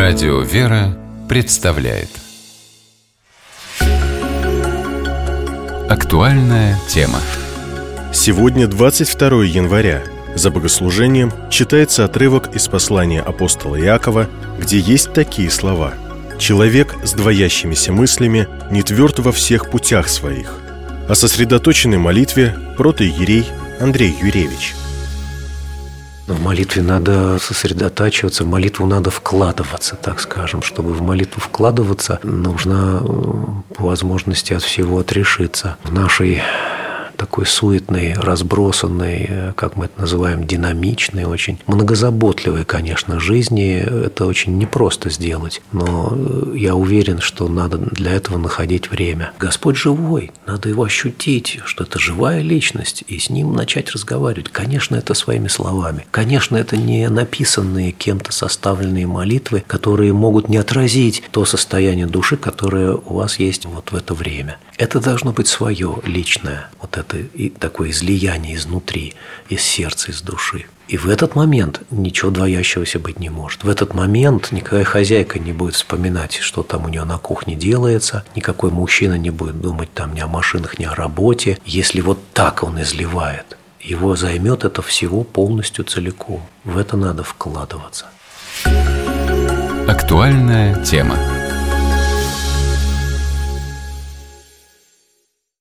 Радио «Вера» представляет актуальная тема. Сегодня 22 января. За богослужением читается отрывок из послания апостола Иакова, где есть такие слова: «Человек с двоящимися мыслями не тверд во всех путях своих». О сосредоточенной молитве протоиерей Андрей Юревич. В молитве надо сосредотачиваться, в молитву надо вкладываться, так скажем. Чтобы в молитву вкладываться, нужно по возможности от всего отрешиться. В нашей такой суетной, разбросанной, как мы это называем, динамичной, очень многозаботливой, конечно, жизни, это очень непросто сделать. Но я уверен, что надо для этого находить время. Господь живой, надо его ощутить, что это живая личность, и с ним начать разговаривать. Конечно, это своими словами. Конечно, это не написанные кем-то составленные молитвы, которые могут не отразить то состояние души, которое у вас есть вот в это время. Это должно быть свое, личное, вот это и такое излияние изнутри, из сердца, из души. И в этот момент ничего двоящегося быть не может. В этот момент никакая хозяйка не будет вспоминать, что там у нее на кухне делается, никакой мужчина не будет думать там ни о машинах, ни о работе. Если вот так он изливает, его займет это всего полностью целиком. В это надо вкладываться. Актуальная тема.